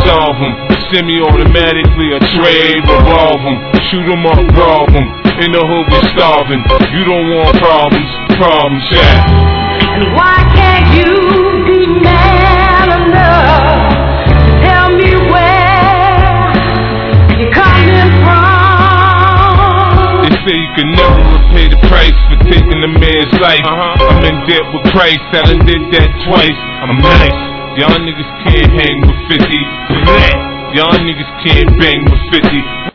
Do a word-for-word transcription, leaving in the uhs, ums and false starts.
solve them. Semi-automatically a trade, revolve them. Shoot them up, rob them. In the hood we starving. You don't want problems, problems, yeah. And why can't you be man enough to tell me where you're coming from? They say you can never repay the price for taking a man's life. Uh-huh. I'm in debt with Christ, I done did that twice. I'm nice. Y'all niggas can't hang with fifty. Y'all niggas can't bang with fifty.